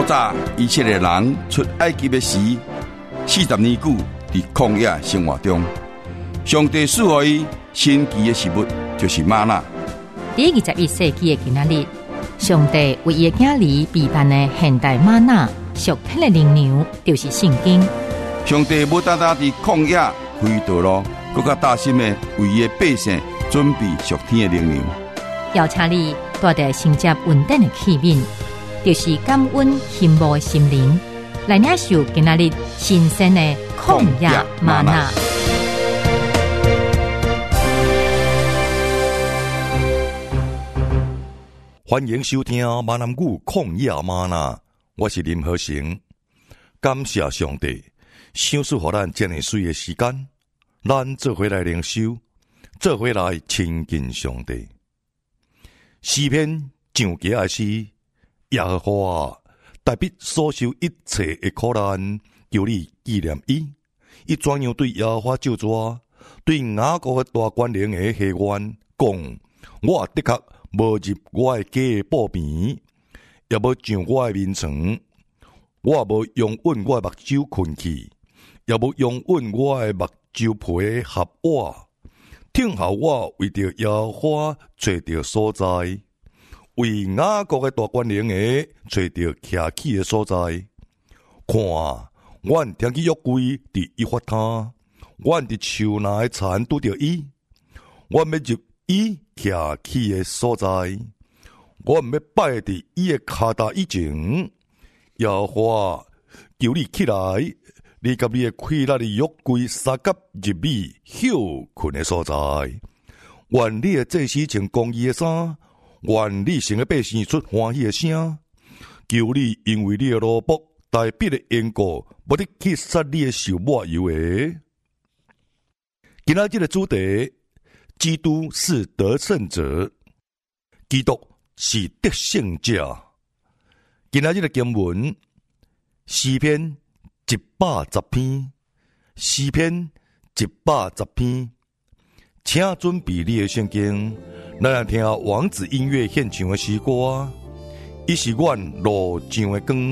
早以色列人出埃及的时，40年久伫曠野生活中，上帝赐予伊神奇的食物，就是吗哪。 第21世纪的今仔日，上帝为伊的囝儿备办的现代吗哪属天的灵粮，就是圣经。 上帝无单单伫旷野开道路，更加大心的为伊的百姓准备属天的灵粮。 邀请你带着承接稳定的器皿，就是感恩羡慕的心灵，来领受今仔日新鲜的曠野嗎哪。 欢迎收听闽南语曠野嗎哪，我是林和成。感谢上帝，赏赐予咱这么水的时间，咱做回来灵修，做回来亲近上帝。诗篇上集的诗，耶和华代笔所受一切的苦难，求你纪念伊。伊怎样对耶和华咒詛，对雅各的大官人的下冤讲：我的确无入我的家的布边，也无上我的眠床。我无用稳我的目睭困去，也无用稳我的目睭皮合我。听候我为着耶和华找到所在，为雅各的大官人的找到徛起的所在。看，阮听起约柜伫伊发他，阮伫树林的田拄着伊，阮要入伊徛起的所在，阮要拜伫伊的骹踏以前。耶和华，求你起来，你甲你的溃烂的约柜三角入米休困的所在。愿你的祭司穿公义的衫，愿你成的百姓出欢喜的声。求你因为你的奴仆大笔的缘故，无得去杀你的受抹油的。今仔日的主题，基督是得胜者，基督是得胜者。今仔日的经文，诗篇110篇，诗篇110篇，请准备你的圣经，咱来听王子音乐现场的诗歌，伊是阮路上的光。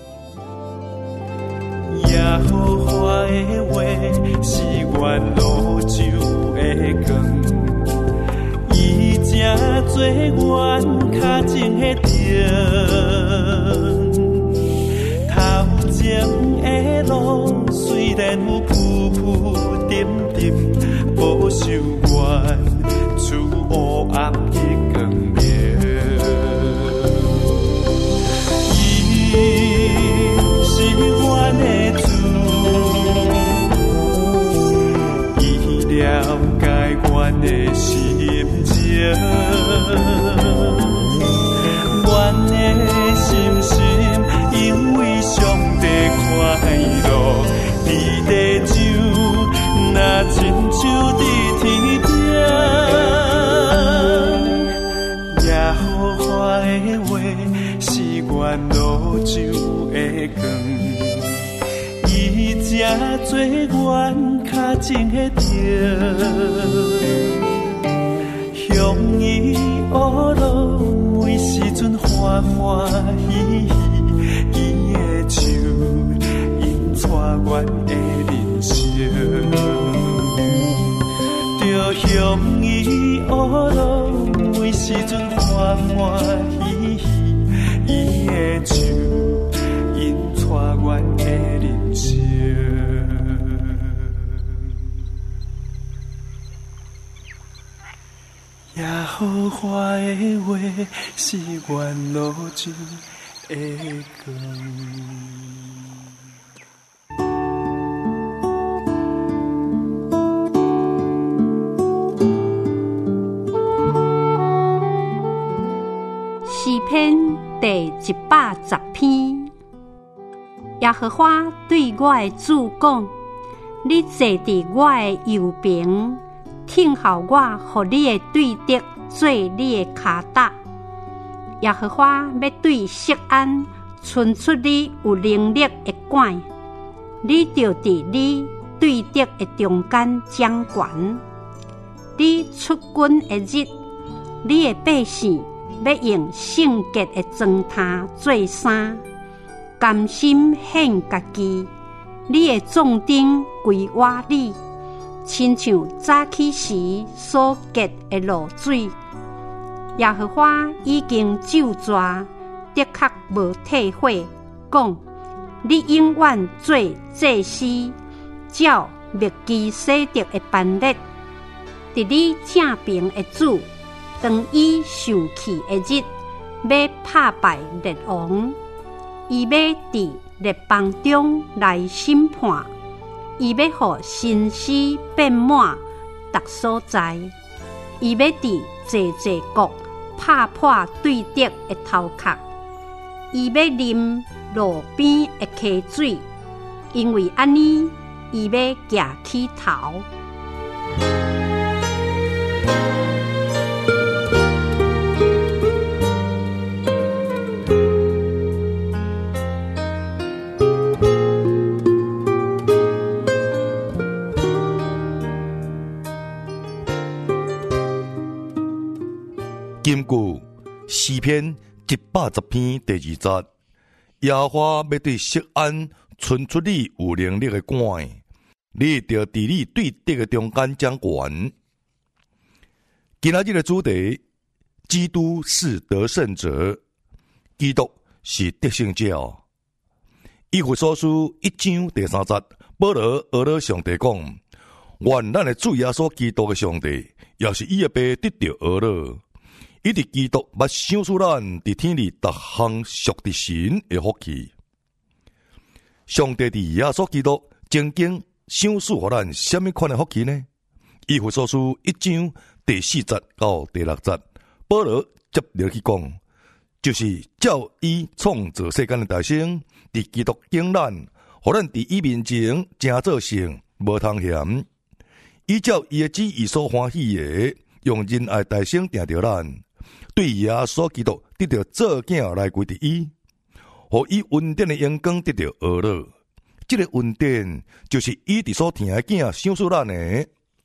耶和华的话是阮路上的光，伊正做阮脚前的灯。头前的路虽然有浮浮沉沉，保守阮出黑暗的光明。伊是阮的主，伊了解阮的心情，阮的心心因为上帝快乐，伫地上那亲像伫天顶。耶和华的话是阮路上的光，伊正做阮脚前的灯。向伊学路，每时阵欢欢喜喜，伊的手引带阮的人生。着向伊学路，每时阵欢欢喜喜，伊的手引带阮的人生。耶和华的话是阮路上的光。 诗篇第110篇。耶和华对我的主讲：你坐伫我的右边，听候我互你的对敌做你的脚踏。耶和华要对錫安伸出你有能力的管，你就伫你对敌的中间掌权。你出军的日，你的百姓要用圣洁的装饰做衫， 甘心献家己，你的壮丁归我你，亲像早起时所结的露水。耶和华已经咒詛，的确无退悔，讲你永远做祭司，照麦基洗德的班列，伫你正平的主，当伊受气的日，要拍败列王，伊要伫列邦中来审判，伊要互心思变满逐所在，伊要伫济济国拍破对敌的头壳，伊要啉路边的溪水，因为安尼，伊要举起头。 根据诗篇110篇第2节，耶和华要对錫安伸出你有能力的管，你就伫你对敌的中间掌权。今仔日的主题，基督是得胜者，基督是得胜者。以弗所书1章第3節，保羅學了上帝講：願咱的主耶穌基督的上帝，也是伊的爸得到學了。伊伫基督捌賞賜咱佇天裡逐項屬佇神的福氣。上帝佇耶穌基督曾經賞賜予咱什麼款的福氣呢？以弗所書1章第4節到第6節，保羅接落去講，就是照伊創造世間的大成，佇基督經咱，予咱佇伊面前正做成，無通嫌。依照伊的旨意所歡喜的，用仁愛大成定着咱。对耶穌基督得到做囝來歸佇伊，互伊恩典的陽光得到學了。這個恩典就是伊佇所疼的囝賞賜咱的。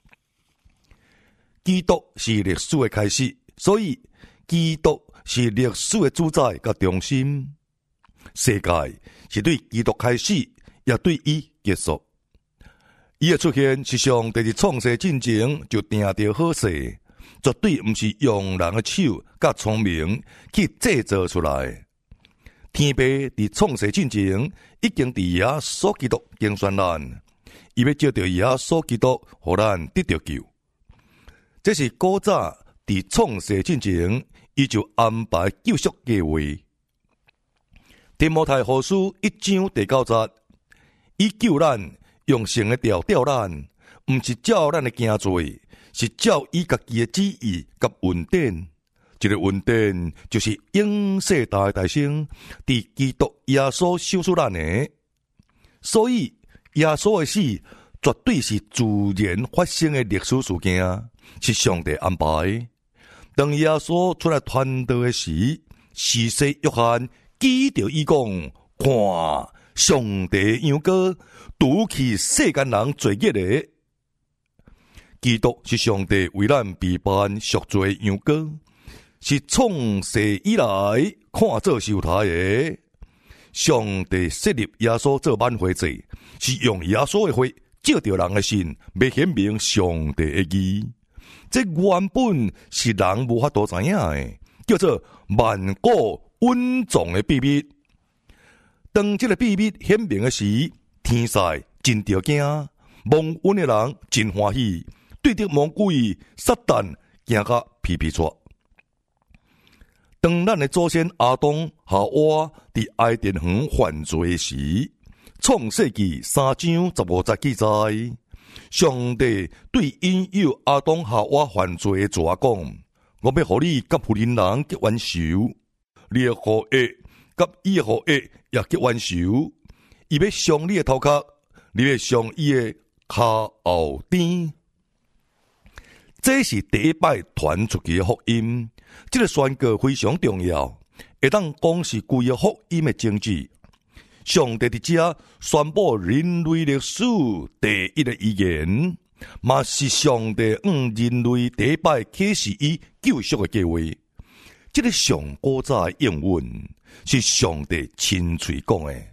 基督是歷史的開始，所以基督是歷史的主宰甲中心。世界是對基督開始，也對伊結束。伊的出現是上帝佇創世之前就定着好勢。絕對毋是用人的手甲聰明去製造出來。天父佇創世之前已經佇耶穌基督競選咱，伊要借着耶穌基督，互咱得到救。這是古早佇創世之前，伊就安排救贖計劃。提摩太後書1章第9節，伊救咱，用繩的吊咱，毋是照咱的行罪。是照伊家己的旨意甲恩典，這個恩典就是永世代大成，佇基督耶穌賞賜咱的。所以耶穌的死絕對是自然發生的歷史事件，是上帝安排。當耶穌出來傳道的時，施洗約翰記着伊講：看，上帝羊羔除去世間人罪孽的。基督是上帝為咱備辦贖罪羊羔，是創世以來看做受胎的。上帝設立耶穌做挽回祭，是用耶穌的血照着人的心，要顯明上帝的義。這原本是人無法度知影的，叫做萬古穩重的秘密。當這個秘密顯明的時，天使真着驚，蒙恩的人真歡喜。對着魔鬼撒旦驚甲皮皮挫。當咱的祖先亞當夏娃佇愛甸園犯罪時，創世記3章15節記載，上帝對引誘亞當夏娃犯罪的蛇講：我要互你甲婦人人結冤仇，你的後裔甲伊的後裔也結冤仇，伊要傷你的頭殼，你要傷伊的骹後墊。這是第一擺傳出去的福音，這個宣告非常重要，會當講是規個福音的宗旨。上帝佇這宣布人類歷史第一個預言，嘛是上帝人類第一擺啟示伊救贖的計劃。這個上古早的應允是上帝親嘴講的。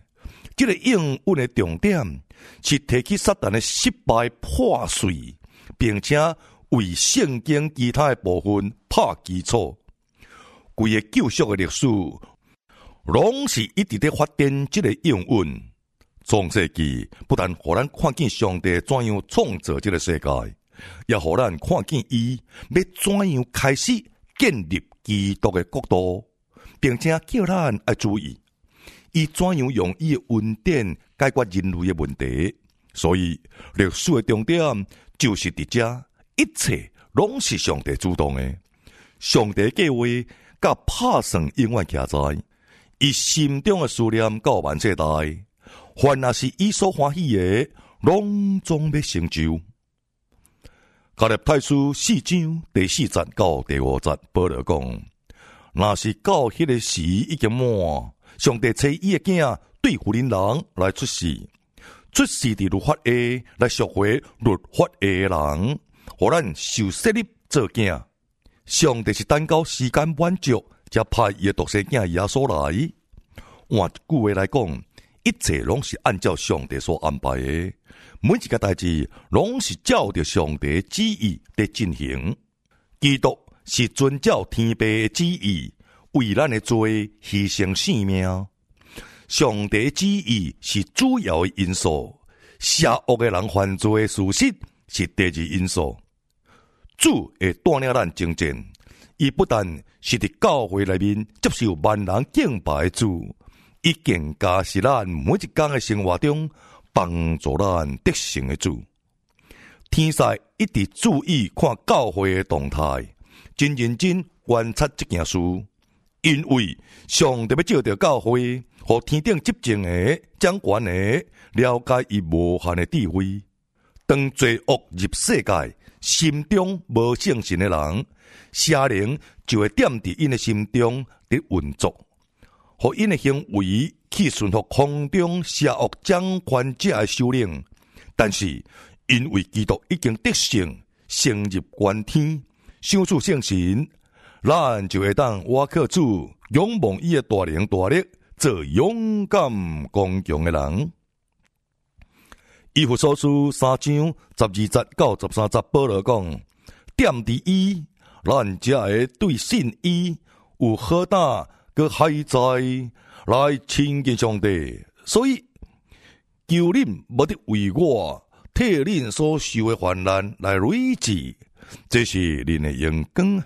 这个应允的重点是提起撒旦的失败破碎，并且为圣经其他的部分打基础。规个救赎的历史，拢是一直在发展这个应允。创世纪不但互咱看见上帝怎样创造这个世界，也互咱看见伊要怎样开始建立基督的国度，并且叫咱要注意，伊怎样用伊的恩典解决人类的问题。所以历史的重点就是伫遮，一切拢是上帝主动的。上帝计划甲拍算永远徛在伊心中的思念到万世代，凡若是伊所欢喜的，拢总要成就。加勒太书4章第4节到第5节，保罗讲：若是到迄个时已经满，上帝找伊的囝对妇人人来出世，出世伫律法下来赎回律法下的人，互咱受设立做囝。上帝是等到时间满足，才派伊的独生囝耶稣来。换一句话来讲，一切拢是按照上帝所安排的，每一个代志拢是照着上帝旨意在进行。基督是遵照天父的旨意，为咱的罪牺牲性命。上帝的旨意是主要的因素，邪恶的人犯罪的事实是第二因素。主会带领咱征战，伊不但是伫教会内面接受万人敬拜的主，伊更加是咱每一天的生活中帮助咱得胜的主。天使一直注意看教会的动态，真认真观察这件事，因为上帝要借着教会，互天顶执政的、掌权的了解伊无限的智慧。当罪恶入世界，心中无圣神的人，邪灵就会点伫因的心中伫运作，互因的行为去顺服空中邪恶掌权者的首领。但是因为基督已经得胜，升入关天，享受圣神，咱就会当倚靠主，仰望伊的大能大力，做勇敢刚强的人。以弗所书3章12节到13节，保罗讲：点伫伊，咱才会对信伊有好大个海在来亲近上帝。所以求恁无得为我替恁所受的患难来累积，这是恁的荣光。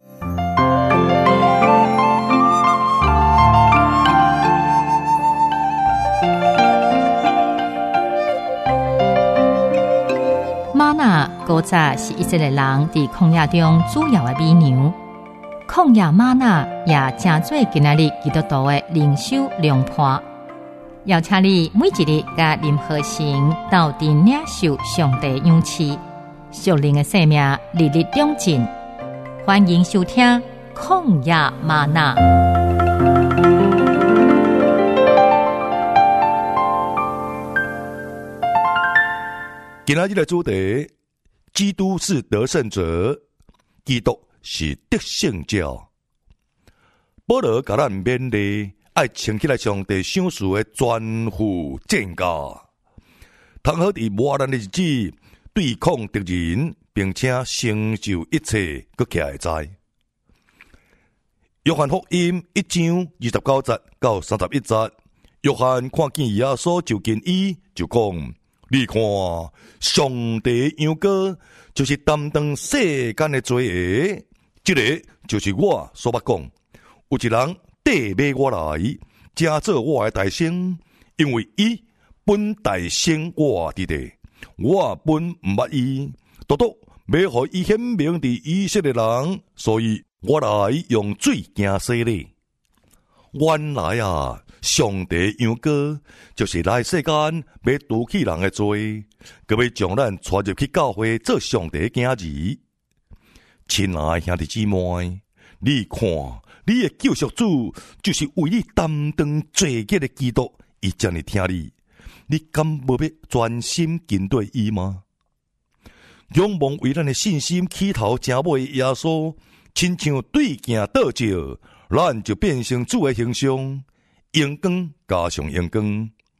玛纳古早是以色列人伫曠野中主要的美牛，旷野玛纳也正做今仔日基督徒的灵修良伴。邀请你每一日甲任何行到底领受上帝勇气，属灵的生命日日长进。欢迎收听曠野玛纳。 今仔日的主题：基督是得胜者，基督是得胜者。保罗甲咱勉励，爱撑起来上帝赏赐的全副战甲，通好伫磨难的日子对抗敌人，并且成就一切，搁徛会知。约翰福音1章29节到31节，约翰看见耶稣就近伊，就讲：你看，上帝羊羔就是担当世间的罪恶，这个就是我所捌讲。有一人缀买我来，加做我的代先，因为伊本代先我伫地，我本毋捌伊，独独要互伊显明伫以色列人，所以我来用水惊洗礼。原来啊，上帝羊羔就是来世间要除去人的罪，佮要将咱带入去教会做上帝的囝儿。亲爱兄弟姊妹，你看，你的救赎主就是为你担当罪孽的基督，伊这样听你，你敢无要专心跟对伊吗？仰望为咱的信心起头正尾耶稣，亲像对镜倒照，咱就变成主的形象，阳光加上阳光。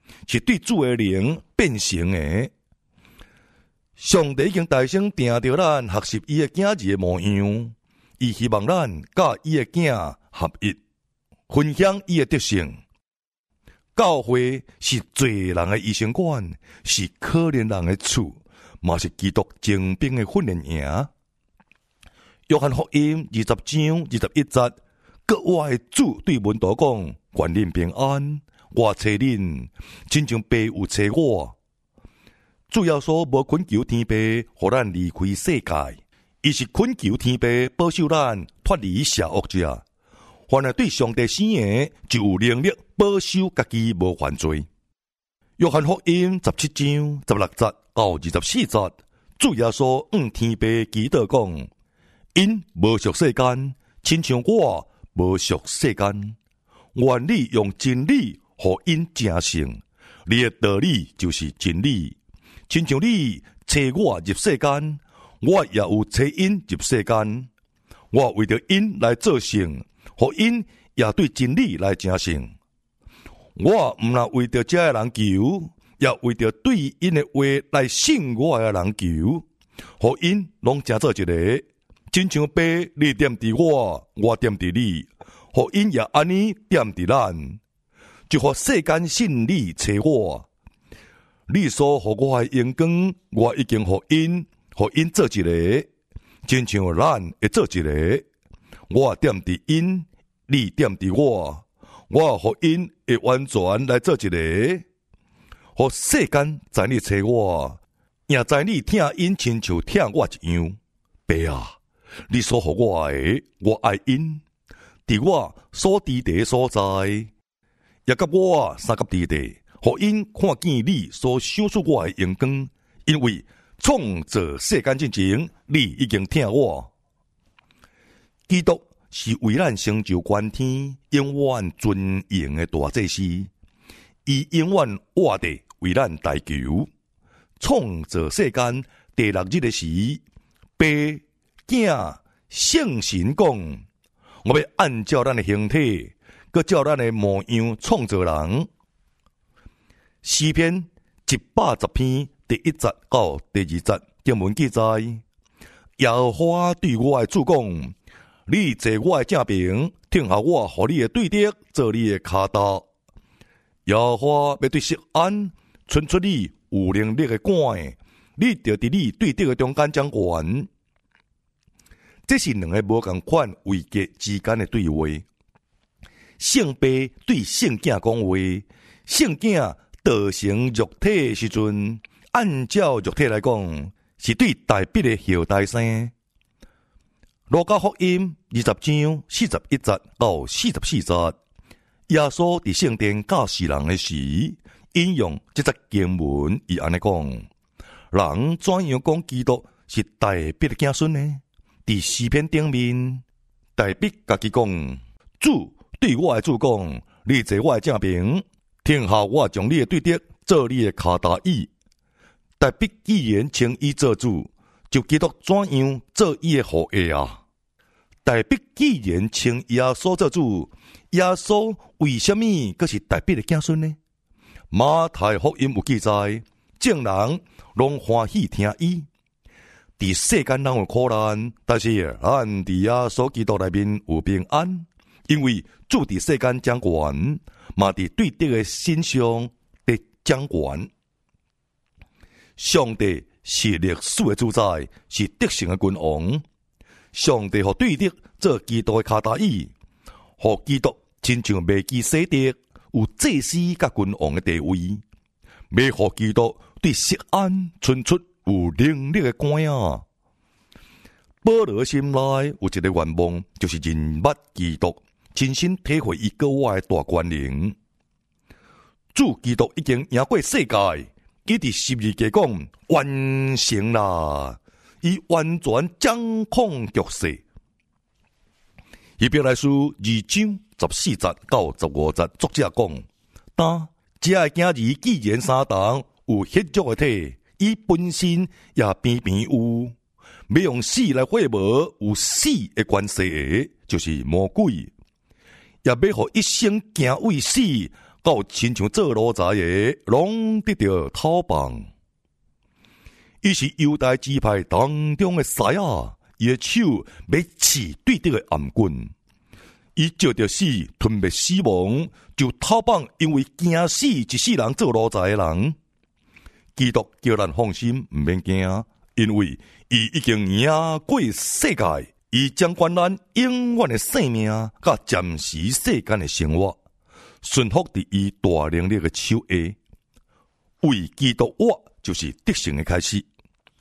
是对主的灵变成的。上帝已经大声定着咱学习伊的囝儿的模样，伊希望咱甲伊的囝合一，分享伊的德性。教会是罪人的医生馆，是可怜人的厝，嘛是基督精兵的训练营。约翰福音20章21节，各我的主对门徒讲：愿恁平安，我找恁，亲像爸有找我。主要说无恳求天父，互咱离开世界，伊是恳求天父保守咱脱离邪恶者。凡係對上帝生嘅，就有能力保守家己無犯罪。約翰福音17章16節到24節，主耶穌向天父祈禱講：因無屬世間，親像我無屬世間，願你用真理互因成聖。你嘅道理就是真理，親像你找我入世間，我也有找因入世間。我為着因來做聖。互因也對真理來成聖，我毋若為着這個人求，也為着對因的話來信我的人求，互因攏成做一個，親像爸你踮佇我，我踮佇你，互因也安尼踮佇咱，就互世間信你找我。你所互我的榮光，我已經互因做一個，親像咱會做一個。我踮佇因，你踮佇我，我互因會完全來做一個，互世間知你找我，也知你疼因親像疼我一樣。爸啊，你所互我的，我愛因，佇我所伫地所在，也甲我三甲伫地，互因看見你所賞賜我的榮光，因為創造世間之前，你已經疼我。基督是為咱成就關天、永遠尊榮的大祭司，伊永遠活地為咱代求。創造世間第6日的時，爸、囝、聖神講：我要按照咱的形體，佮照咱的模樣創造人。詩篇110篇第1節到第2節經文記載：耶和華對我的主講。你坐我的正邊，聽候我，互你的對敵做你的腳踏。耶和華要對錫安伸出你有能力的管，你就佇你對敵的中間掌權。這是兩個無同款位格之間的對話。聖爸對聖囝講話，聖囝道成肉體的時陣，按照肉體來講，是對大筆的後代生。路加福音20章41節到44節，耶穌佇聖殿教示人的時，引用這則經文，伊安尼講：人怎樣講基督是大筆的子孫呢？佇詩篇頂面，大筆家己講：主對我的主講，你坐我的正邊，聽候我將你的對敵做你的腳踏椅。大筆既然稱伊做主，就基督怎樣做伊的後裔啊？大筆既然稱耶穌做主，耶穌為什麼閣是大筆的子孫呢？馬太福音有記載，眾人攏歡喜聽伊。佇世間人有苦難，但是咱佇耶穌基督內面有平安，因為主佇世間掌權，嘛佇對敵的身上得掌權。上帝是歷史的主宰，是得勝的君王。上帝互對敵做基督的腳踏椅，互基督親像未記洗敵，有祭司甲君王的地位，要互基督對錫安伸出有能力的管啊！保羅心內有一個願望，就是認捌基督，親身體會伊個我的大權能。主基督已經贏過世界，伊佇十字架講完成啦。伊完全掌控局勢。希伯來書2章14節到15節，作者講：但這個囝兒既然相同有血肉的體，伊本身也偏偏有，要用死來毀滅有死的關係的，就是魔鬼，也要互一生行為死， 到亲像做奴才的，拢得到讨棒。伊是犹大支派当中的狮啊，伊的手要刺对敌的暗棍。伊照着死吞灭死亡，就讨棒因为惊死一世人做奴才的人。基督叫咱放心，毋免惊，因为伊已经赢过世界，伊掌管咱永远的生命，甲暂时世间的生活，顺服伫伊大能力的手下。为基督活就是得胜的开始。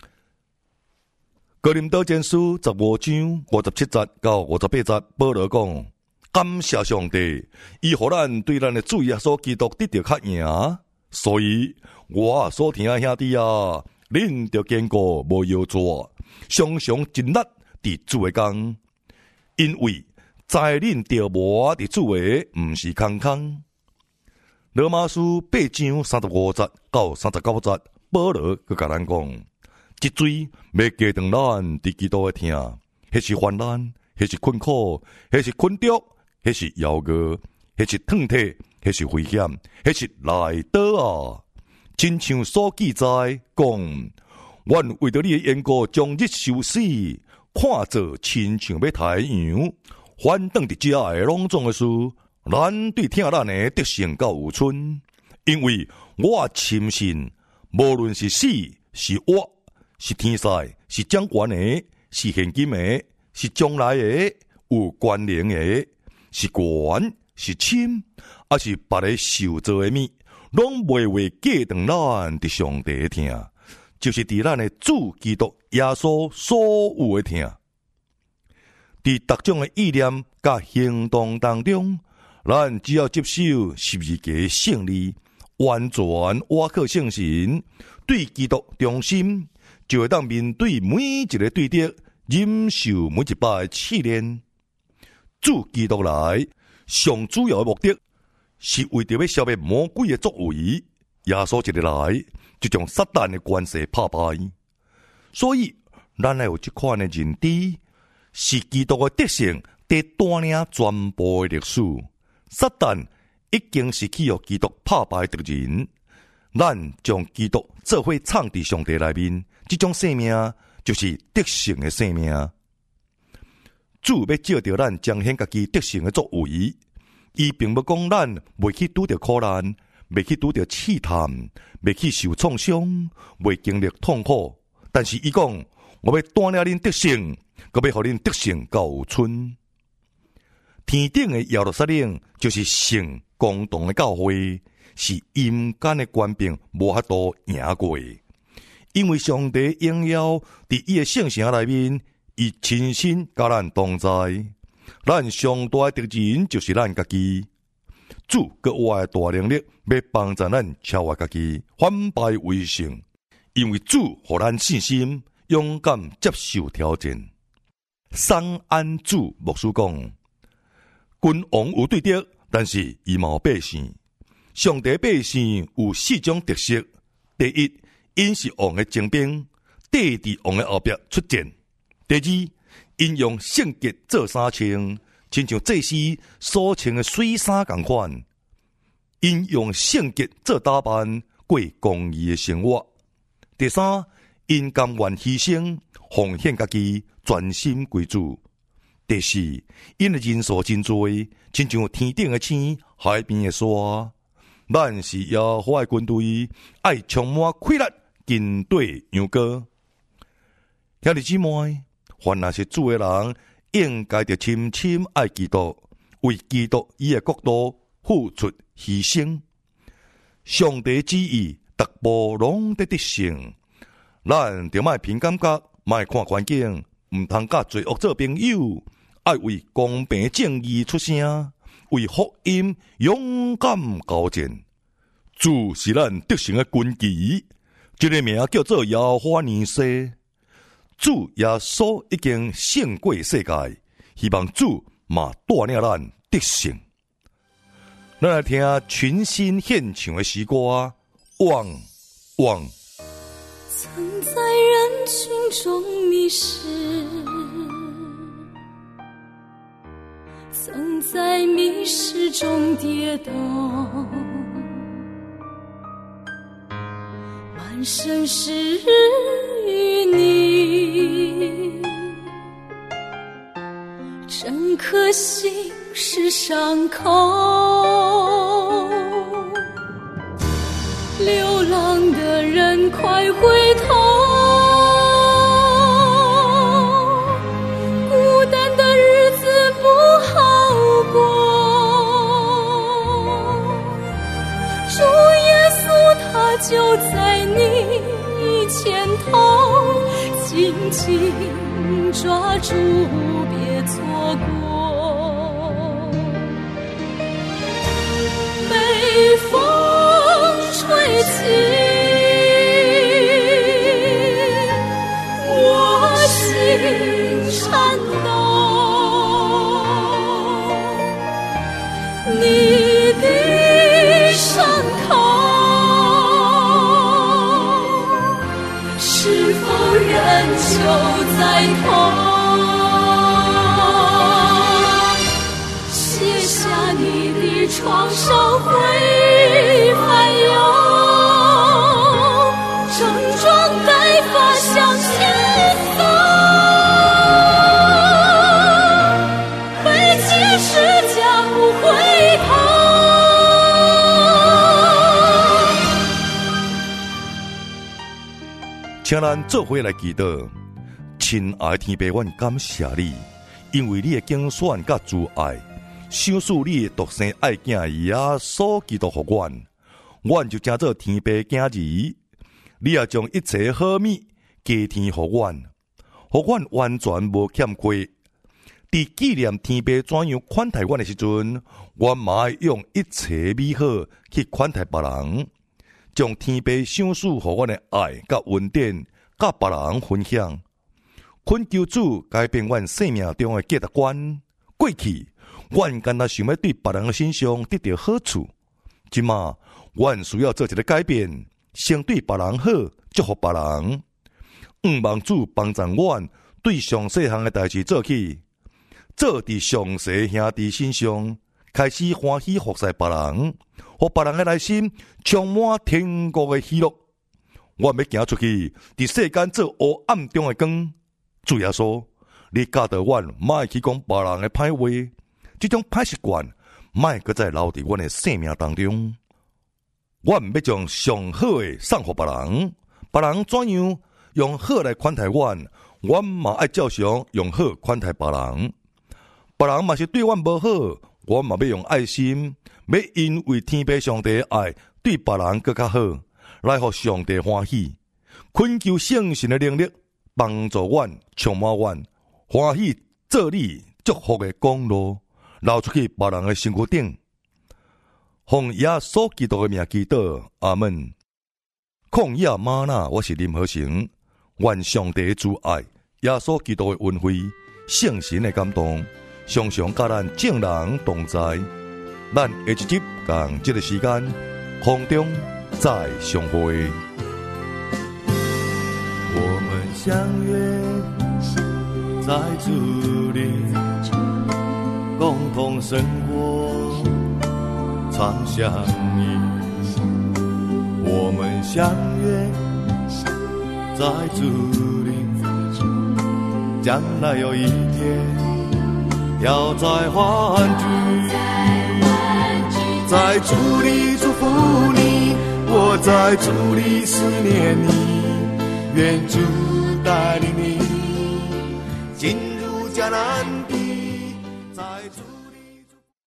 哥林多前书15章57节到58节，保罗讲：感谢上帝，伊互咱对咱的主耶稣基督得到较赢，所以我所听的兄弟啊，恁着坚固无摇抓，常常尽力伫主的工，因为在恁着磨伫主的，毋是空空。罗马书8章35节到39节，保罗佮甲咱讲：即水要加长咱伫基督的听，迄是患难，迄是困苦，迄是困毒，迄是妖恶，迄是痛体，迄是危险，迄是来倒啊！亲像所记载讲，阮为着你的缘故，将日受死，看做亲像要杀羊，反倒伫遮的隆重的事，咱对听咱的得胜到有春。因为我深信，无论是死是活，是天使，是掌权的，是现今的，是将来的，有关联的，是悬是深，还是别个受造的物，拢袂为加长咱伫上帝的听，就是伫咱的主基督耶稣所有的听。伫各种的意念甲行动当中，咱只要接受12个胜利，完全倚靠圣神，对基督忠心，就会当面对每一个对敌，忍受每一摆的试炼。主基督来，上主要的目的是为着要消灭魔鬼的作为。耶稣一日来，就将撒旦的关系拍败。所以，咱要有这款的认知，是基督的德性在带领全部的历史。撒旦已经是去予基督拍败的敌人，咱将基督做伙藏伫上帝内面，这种生命就是得胜的生命。主要照着咱彰显家己得胜的作为，伊并不讲咱袂去拄着苦难，袂去拄着试探，袂去受创伤，袂经历痛苦，但是伊讲，我要带领恁得胜，搁要互恁得胜到有春。天顶的耶路撒冷就是圣公道的教会，是阴间的官兵无法度赢过，因为上帝荣耀伫伊的圣城内面，伊亲身甲咱同在。咱上大的敌人就是咱家己。主搁有的大能力要帮助咱超越家己，反败为胜，因为主互咱信心，勇敢接受挑战。桑安主牧师讲，君王有对敌，但是伊嘛有百姓。上帝百姓有4种特色：第一，因是王的精兵，缀伫王的后壁出战；第二，因用圣洁做衫穿，亲像祭司所穿的水衫同款；因用圣洁做打扮，过公义的生活；第三，因甘愿牺牲，奉献家己，专心归主；第四，因的人数真多，亲像天顶的星，海边的沙。咱是耶和华的军队，爱充满气力，军队扬高。兄弟姊妹，凡那是主的人，应该着深深爱基督，为基督伊的国度付出牺牲。上帝旨意，逐步拢得胜。咱着莫凭感觉，莫看环境，毋通甲罪恶做朋友，爱为公平正义出声，为福音勇敢交战。主是咱得胜的军旗，这个名叫做耶和华尼西。主耶稣已经胜过世界，希望主嘛带领咱得胜。咱来听全新献唱的诗歌《望望》。 曾在人群中迷失，曾曾在迷失中跌倒，满身是淤泥，整颗心是伤口。流浪的人快回头，孤单的日子不好过。主耶稣他就在你前头，紧紧抓住，别错过。北风吹起，我心颤抖。你的伤口是否仍旧在痛？卸下你的创伤会翻涌，整装待发向前走，背起十架不回头。 请咱做伙来祈祷。亲爱的天父，阮感谢你，因为你的拣选甲慈爱，赏赐你的独生爱子耶稣基督给阮，阮就成做天父囝儿。你也将一切好物加添给阮，给阮完全无欠缺。伫纪念天父怎样款待阮的时阵，阮嘛爱用一切美好去款待别人，将天父赏赐给阮的爱甲恩典，甲别人分享。恳求主改变阮生命中的价值观。过去，阮敢若想要对别人的身上得到好处，即马阮需要做一个改变，先对别人好，祝福别人。望主帮助阮对上细项的代志做起，做伫上细兄弟身上，开始欢喜服侍别人，互别人的内心充满天国的喜乐。阮要行出去，伫世间做黑暗中的光。主耶稣，你教导阮，莫去讲别人的歹话，这种歹习惯，莫搁再留伫阮的生命当中。阮要将上好的送互别人，别人怎样用好来款待阮，阮嘛爱照常用好款待别人。别人嘛是对阮无好，阮嘛要用爱心，要因为天父上帝的爱对别人更较好，来互上帝欢喜。恳求圣神的能力帮助阮，充满阮，欢喜做你祝福的公路，流出去别人的身躯顶。奉耶稣基督的名祈祷，阿门。曠野吗哪，我是林和成。愿上帝的慈爱、耶稣基督的恩惠、圣神的感动，常常甲咱众人同在。咱下一集共这个时间，空中再相会。 我们相约在主里，共同生活，常相依。我们相约在主里，将来有一天要再欢聚，在主里祝福你，我在主里思念你。愿主带领你进入迦南地，在主